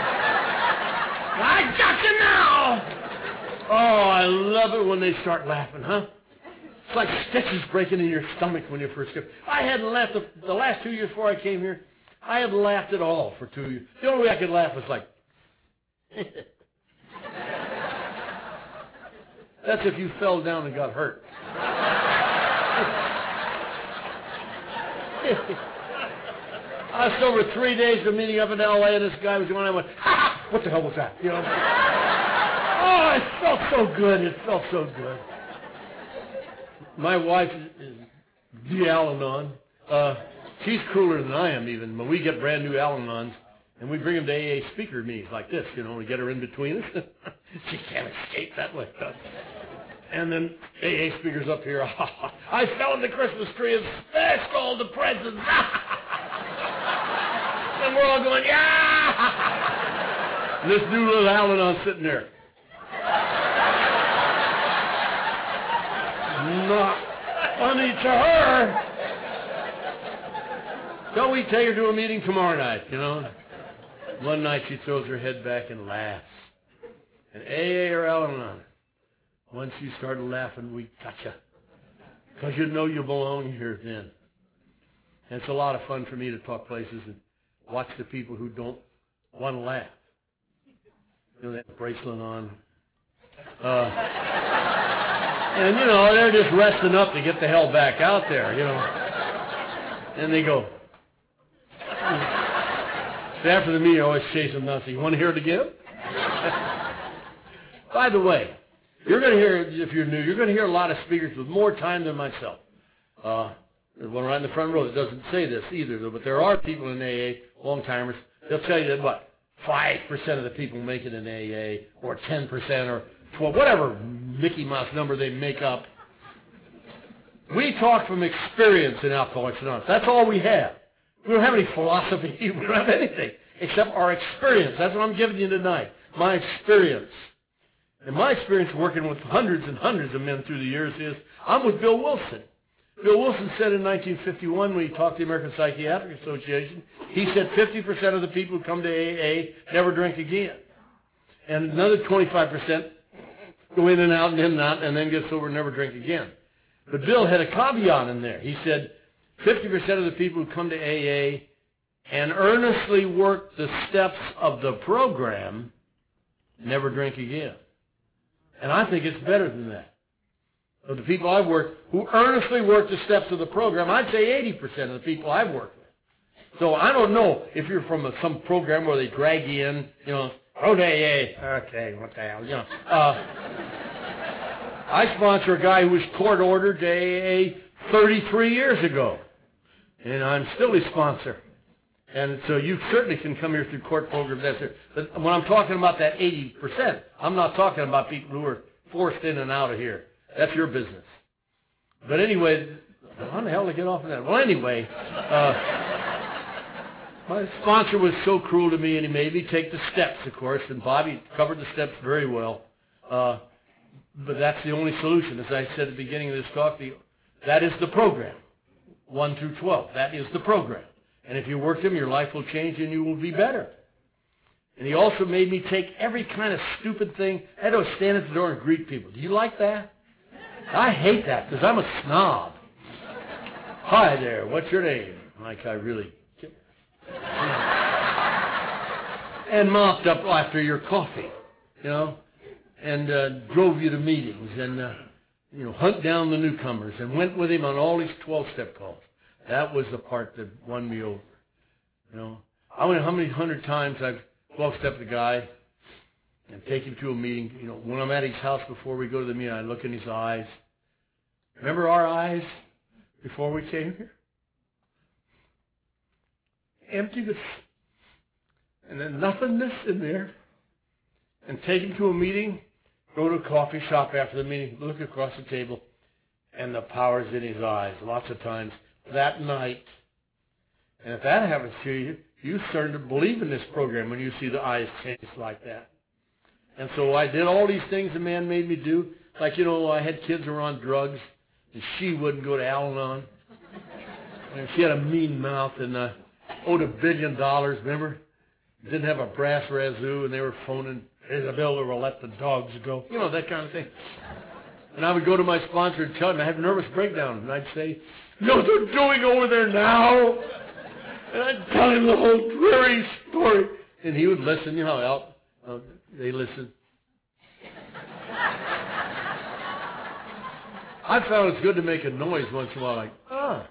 I gotcha now! Oh, I love it when they start laughing, huh? It's like stitches breaking in your stomach when you first come. I hadn't laughed the, the last two years before I came here. I hadn't laughed at all for two years. The only way I could laugh was like, that's if you fell down and got hurt. I was over three days of meeting up in L A, and this guy was going, I went, ha! What the hell was that? You know? Oh, it felt so good. It felt so good. My wife is the Al-Anon. Uh, she's cooler than I am even. When we get brand new Al-Anons, and we bring them to A A speaker meetings like this, you know, we get her in between us. She can't escape that way. And then A A speakers up here. I fell in the Christmas tree and smashed all the presents. And we're all going, yeah! And this new little Al-Anon sitting there. Not funny to her. So we take her to a meeting tomorrow night, you know. One night she throws her head back and laughs. And A A or Al-Anon, once you start laughing, we gotcha. Because you know you belong here then. And it's a lot of fun for me to talk places and watch the people who don't want to laugh. You know, that bracelet on. Uh, and, you know, they're just resting up to get the hell back out there, you know. And they go. So after the meeting, I always chase them nuts. You want to hear it again? By the way, you're going to hear, if you're new, you're going to hear a lot of speakers with more time than myself. Uh, there's one right in the front row that doesn't say this either, though, but there are people in A A, long-timers, they'll tell you that, what, five percent of the people make it in A A, or ten percent, or twelve, whatever Mickey Mouse number they make up. We talk from experience in Alcoholics Anonymous. That's all we have. We don't have any philosophy. We don't have anything except our experience. That's what I'm giving you tonight, my experience. And my experience working with hundreds and hundreds of men through the years is, I'm with Bill Wilson. Bill Wilson said in nineteen fifty-one, when he talked to the American Psychiatric Association, he said fifty percent of the people who come to A A never drink again. And another twenty-five percent go in and out and in and out and then get sober and never drink again. But Bill had a caveat in there. He said fifty percent of the people who come to A A and earnestly work the steps of the program never drink again. And I think it's better than that. Of the people I've worked who earnestly work the steps of the program, I'd say eighty percent of the people I've worked with. So I don't know if you're from a, some program where they drag you in, you know, oh, A A, okay, what the hell, you know. Uh, I sponsor a guy who was court-ordered to A A thirty-three years ago, and I'm still his sponsor. And so you certainly can come here through court programs. That's it. But when I'm talking about that eighty percent, I'm not talking about people who are forced in and out of here. That's your business. But anyway, how the hell to get off of that? Well, anyway, uh, my sponsor was so cruel to me, and he made me take the steps, of course, and Bobby covered the steps very well. Uh, but that's the only solution. As I said at the beginning of this talk, the, that is the program, one through twelve. That is the program. And if you work them, your life will change and you will be better. And he also made me take every kind of stupid thing. I had to stand at the door and greet people. Do you like that? I hate that because I'm a snob. Hi there, what's your name? Like I really... And mopped up after your coffee, you know, and uh, drove you to meetings and, uh, you know, hunt down the newcomers and went with him on all these twelve-step calls. That was the part that won me over, you know. I wonder how many hundred times I've twelve-stepped a guy and take him to a meeting. You know, when I'm at his house before we go to the meeting, I look in his eyes. Remember our eyes before we came here? Emptiness. And then nothingness in there. And take him to a meeting, go to a coffee shop after the meeting, look across the table, and the power's in his eyes lots of times that night. And if that happens to you, you start to believe in this program when you see the eyes change like that. And so I did all these things the man made me do. Like, you know, I had kids who were on drugs, and she wouldn't go to Al-Anon. And she had a mean mouth and uh, owed a billion dollars, remember? Didn't have a brass razoo, and they were phoning, Isabel will let the dogs go. You know, that kind of thing. And I would go to my sponsor and tell him I had a nervous breakdown. And I'd say, you know what they're doing over there now? And I'd tell him the whole dreary story. And he would listen. You know how uh, they listen. I found it's good to make a noise once in a while, like, ah.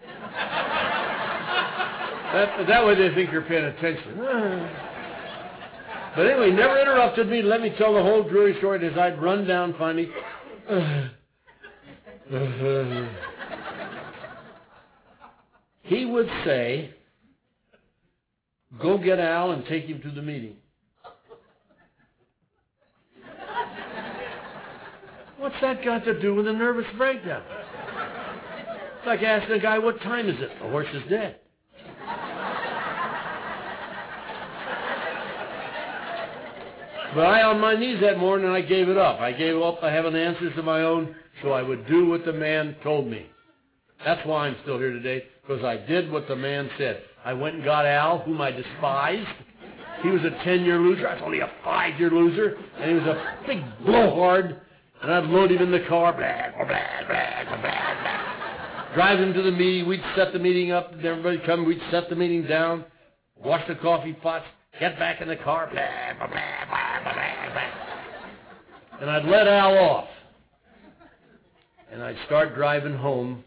That, that way they think you're paying attention. Ah. But anyway, he never interrupted me. Let me tell the whole dreary story as I'd run down finally. Uh, uh, he would say, go get Al and take him to the meeting. What's that got to do with a nervous breakdown? It's like asking a guy, what time is it? The horse is dead. But I, on my knees that morning, I gave it up. I gave up having answers of my own, so I would do what the man told me. That's why I'm still here today, because I did what the man said. I went and got Al, whom I despised. He was a ten-year loser. I was only a five-year loser. And he was a big blowhard. And I'd load him in the car. Blah, blah, blah, blah, blah, blah. Drive him to the meeting. We'd set the meeting up. Everybody come. We'd set the meeting down. Wash the coffee pots. Get back in the car. Blah, blah, blah, blah, blah, blah. And I'd let Al off. And I'd start driving home.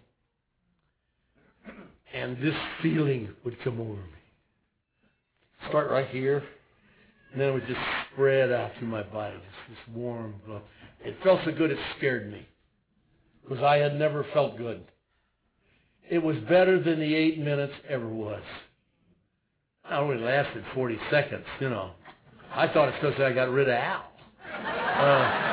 And this feeling would come over me. Start right here. And then it would just spread out through my body. Just this warm glow. It felt so good it scared me. Because I had never felt good. It was better than the eight minutes ever was. It only lasted forty seconds, you know. I thought it's because I got rid of Al. Uh,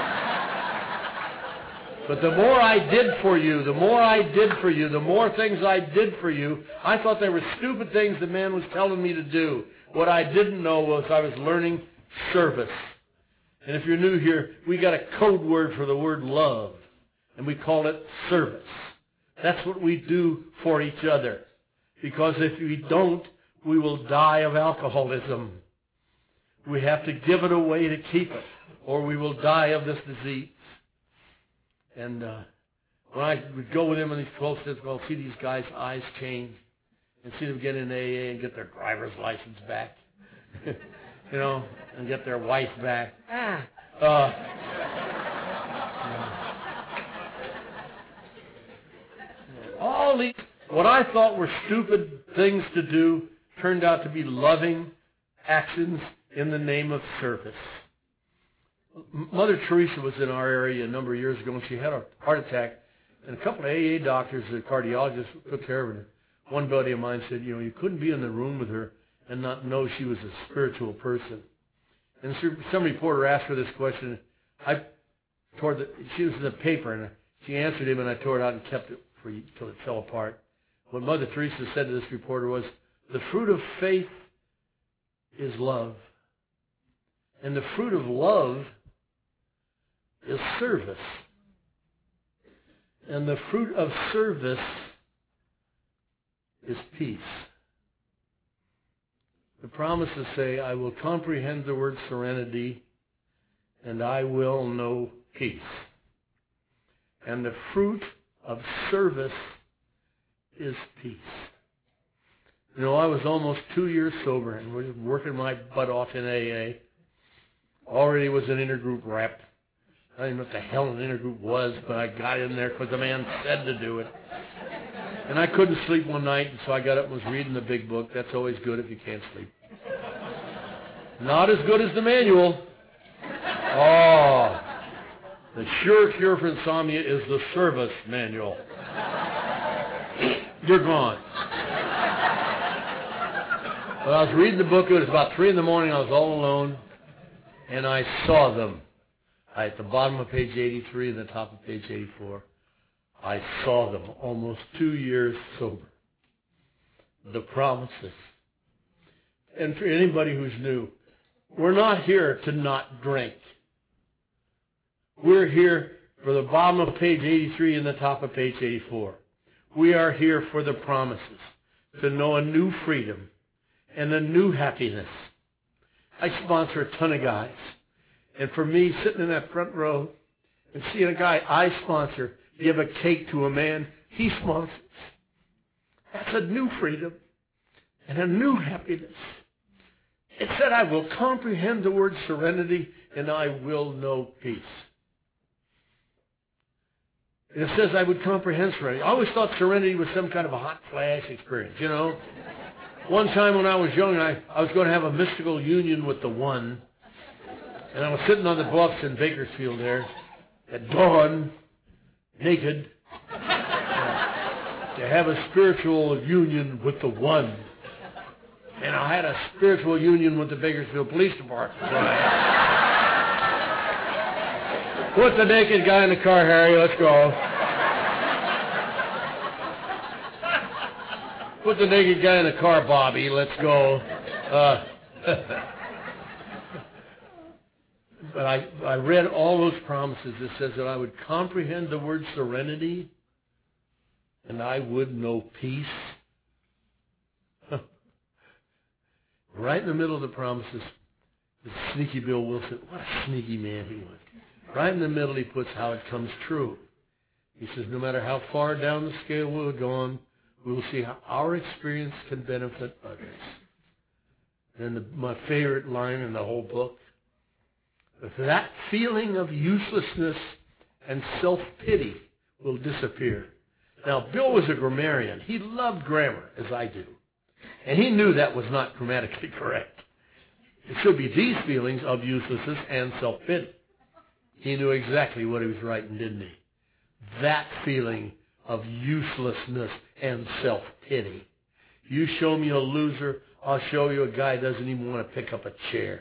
but the more I did for you, the more I did for you, the more things I did for you, I thought they were stupid things the man was telling me to do. What I didn't know was I was learning service. And if you're new here, we got a code word for the word love, and we call it service. That's what we do for each other. Because if we don't, we will die of alcoholism. We have to give it away to keep it, or we will die of this disease. And uh, when I would go with him in these twelve steps, well, see these guys' eyes change, and see them get in A A and get their driver's license back, you know, and get their wife back. Ah. Uh, all these, what I thought were stupid things to do, turned out to be loving actions in the name of service. Mother Teresa was in our area a number of years ago, and she had a heart attack, and a couple of A A doctors, a cardiologist, took care of her. One buddy of mine said, you know, you couldn't be in the room with her and not know she was a spiritual person. And some reporter asked her this question. I tore the, she was in the paper, and she answered him, and I tore it out and kept it for you until it fell apart. What Mother Teresa said to this reporter was, the fruit of faith is love. And the fruit of love is service. And the fruit of service is peace. The promises say, I will comprehend the word serenity, and I will know peace. And the fruit of service is peace. You know, I was almost two years sober and was working my butt off in A A. Already was an intergroup rep. I didn't know what the hell an intergroup was, but I got in there because the man said to do it. And I couldn't sleep one night, and so I got up and was reading the big book. That's always good if you can't sleep. Not as good as the manual. Oh, the sure cure for insomnia is the service manual. You're gone. Well, I was reading the book. It was about three in the morning. I was all alone, and I saw them. I, at the bottom of page eighty-three and the top of page eighty-four, I saw them almost two years sober. The promises. And for anybody who's new, we're not here to not drink. We're here for the bottom of page eighty-three and the top of page eighty-four. We are here for the promises, to know a new freedom and a new happiness. I sponsor a ton of guys. And for me, sitting in that front row and seeing a guy I sponsor give a cake to a man he sponsors, that's a new freedom and a new happiness. It said, I will comprehend the word serenity and I will know peace. And it says I would comprehend serenity. I always thought serenity was some kind of a hot flash experience, you know. One time when I was young, I, I was going to have a mystical union with the One. And I was sitting on the bluffs in Bakersfield there at dawn, naked, uh, to have a spiritual union with the One. And I had a spiritual union with the Bakersfield Police Department. So I put the naked guy in the car, Harry, let's go. Put the naked guy in the car, Bobby, let's go. Uh, but I, I read all those promises that says that I would comprehend the word serenity and I would know peace. Right in the middle of the promises, the sneaky Bill Wilson. What a sneaky man he was. Right in the middle, he puts how it comes true. He says, no matter how far down the scale we've gone, we will see how our experience can benefit others. And the, my favorite line in the whole book, that feeling of uselessness and self-pity will disappear. Now, Bill was a grammarian. He loved grammar, as I do. And he knew that was not grammatically correct. It should be these feelings of uselessness and self-pity. He knew exactly what he was writing, didn't he? That feeling of uselessness and self-pity. You show me a loser, I'll show you a guy who doesn't even want to pick up a chair.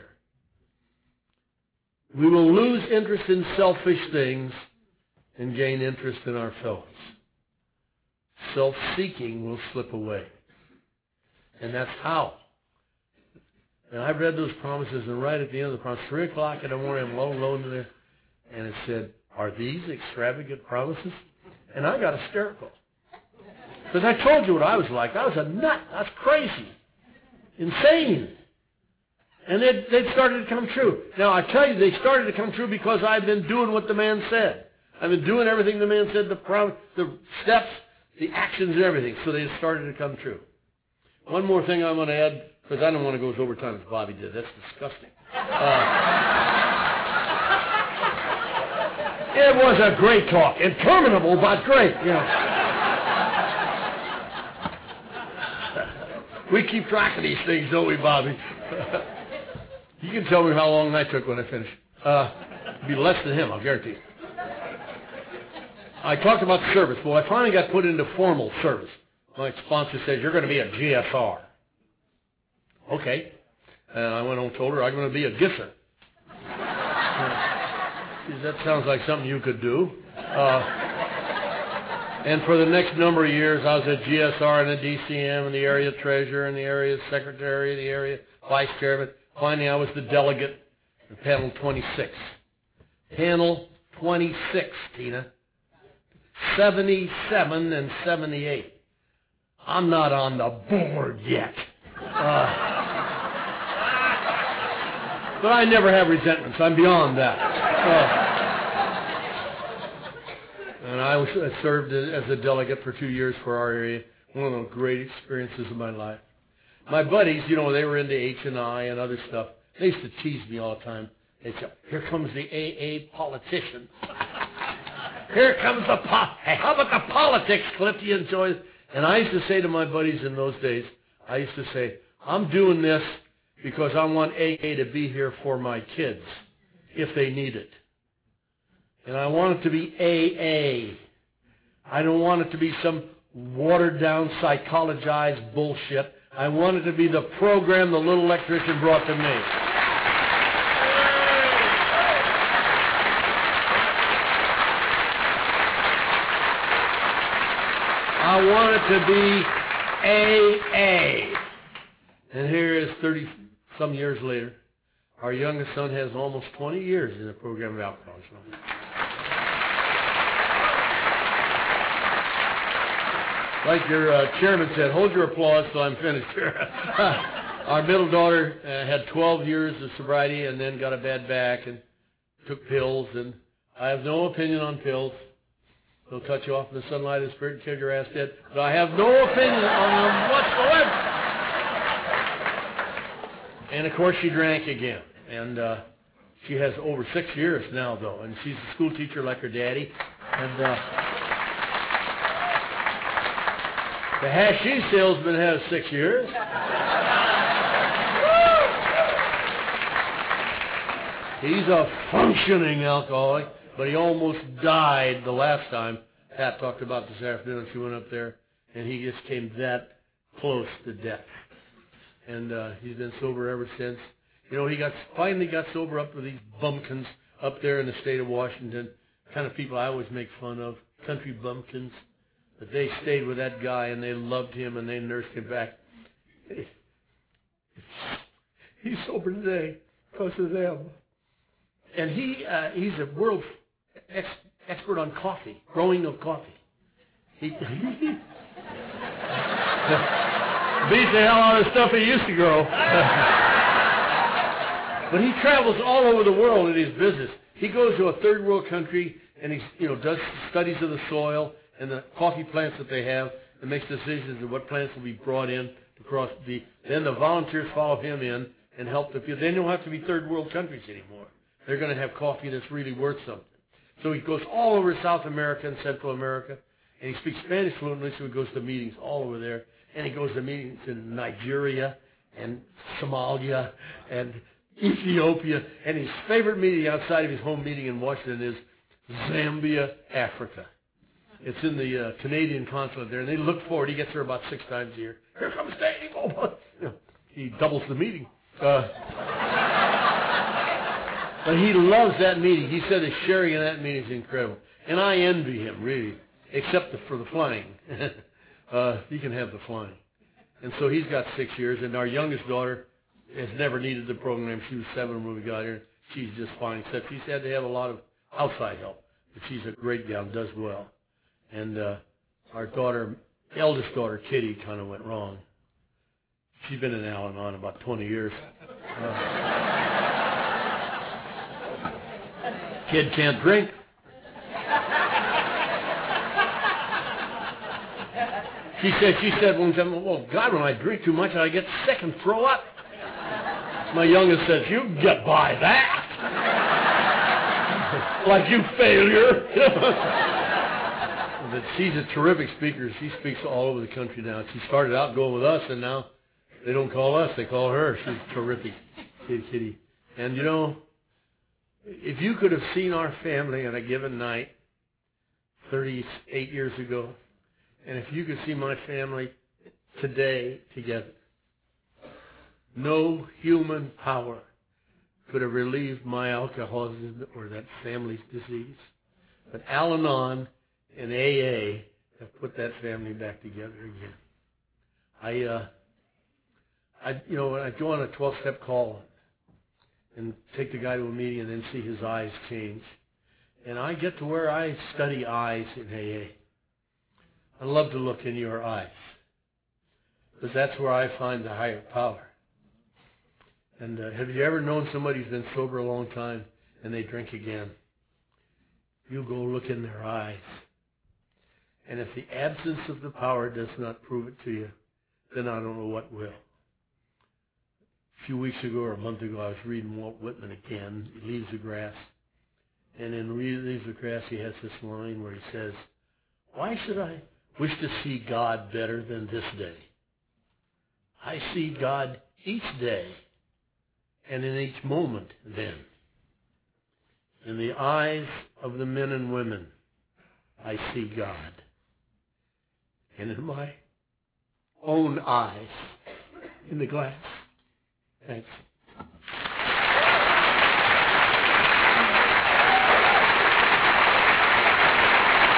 We will lose interest in selfish things and gain interest in our fellows. Self-seeking will slip away. And that's how. And I read those promises, and right at the end of the promise, three o'clock in the morning, I'm alone, alone there, and it said, are these extravagant promises? And I got hysterical. Because I told you what I was like. I was a nut. I was crazy. Insane. And they they started to come true. Now, I tell you, they started to come true because I've been doing what the man said. I've been doing everything the man said, the, prom- the steps, the actions, and everything. So they started to come true. One more thing I'm going to add, because I don't want to go as overtime as Bobby did. That's disgusting. Uh, it was a great talk. Interminable, but great. You know. We keep track of these things, don't we, Bobby? You can tell me how long I took when I finished. Uh, it'd be less than him, I'll guarantee you. I talked about service. Well, I finally got put into formal service. My sponsor says, you're going to be a G S R. Okay. And I went home and told her, I'm going to be a gisser. She said, that sounds like something you could do. Uh, and for the next number of years, I was a G S R and a D C M and the area treasurer and the area secretary, the area vice chairman. Finally, I was the delegate in panel twenty-six. Panel twenty-six, Tina. seventy-seven and seventy-eight. I'm not on the board yet. Uh, but I never have resentments. I'm beyond that. Uh, and I, was, I served as a delegate for two years for our area. One of the great experiences of my life. My buddies, you know, they were into H and I and other stuff. They used to tease me all the time. They'd say, here comes the A A politician. Here comes the po- hey, how about the politics, Cliff? Do you enjoy it? And I used to say to my buddies in those days, I used to say, I'm doing this because I want A A to be here for my kids if they need it. And I want it to be A A. I don't want it to be some watered-down, psychologized bullshit. I want it to be the program the little electrician brought to me. I want it to be A A. And here is thirty-some years later. Our youngest son has almost twenty years in the program of alcoholism. like your uh, chairman said, hold your applause till I'm finished here. Our middle daughter uh, had twelve years of sobriety and then got a bad back and took pills. And I have no opinion on pills. They'll cut you off in the sunlight of the spirit and kill your ass dead. But I have no opinion on them whatsoever. And, of course, she drank again. And uh, she has over six years now, though. And she's a school teacher like her daddy. And uh, the hashish salesman has six years. He's a functioning alcoholic, but he almost died the last time Pat talked about this afternoon. She went up there, and he just came that close to death. And uh, he's been sober ever since. You know, he got finally got sober up with these bumpkins up there in the state of Washington, kind of people I always make fun of, country bumpkins. But they stayed with that guy, and they loved him, and they nursed him back. He's sober today because of them. And he uh, he's a world ex- expert on coffee, growing of coffee. He beats the hell out of the stuff he used to grow. But he travels all over the world in his business. He goes to a third world country and he you know does studies of the soil and the coffee plants that they have and makes decisions of what plants will be brought in to cross the. Then the volunteers follow him in and help the people. They don't have to be third world countries anymore. They're going to have coffee that's really worth something. So he goes all over South America and Central America, and he speaks Spanish fluently, so he goes to meetings all over there. And he goes to meetings in Nigeria and Somalia and Ethiopia. And his favorite meeting outside of his home meeting in Washington is Zambia, Africa. It's in the uh, Canadian consulate there, and they look forward. He gets there about six times a year. Here comes Dave. Oh, he doubles the meeting. Uh, But he loves that meeting. He said the sharing in that meeting is incredible. And I envy him, really, except for the flying. uh, he can have the flying. And so he's got six years, and our youngest daughter has never needed the program. She was seven when we got here. She's just fine, except she's had to have a lot of outside help. But she's a great gal, does well. And uh, our daughter, eldest daughter, Kitty, kind of went wrong. She's been in Al-Anon about twenty years. Uh, Kid can't drink. She said, she said one time, well, God, when I drink too much, I get sick and throw up. My youngest says, you can get by that. Like you failure. But she's a terrific speaker. She speaks all over the country now. She started out going with us, and now they don't call us, they call her. She's terrific, Kitty. And, you know, if you could have seen our family on a given night thirty-eight years ago, and if you could see my family today together, no human power could have relieved my alcoholism or that family's disease. But Al-Anon and A A have put that family back together again. I, uh, I, you know, when I go on a twelve-step call and take the guy to a meeting and then see his eyes change. And I get to where I study eyes in A A. I love to look in your eyes, because that's where I find the higher power. And uh, have you ever known somebody who's been sober a long time and they drink again? You go look in their eyes. And if the absence of the power does not prove it to you, then I don't know what will. A few weeks ago or a month ago, I was reading Walt Whitman again. He leaves the grass. And in Leaves the Grass, he has this line where he says, why should I wish to see God better than this day? I see God each day and in each moment then. In the eyes of the men and women, I see God. And in my own eyes, in the glass. Thanks.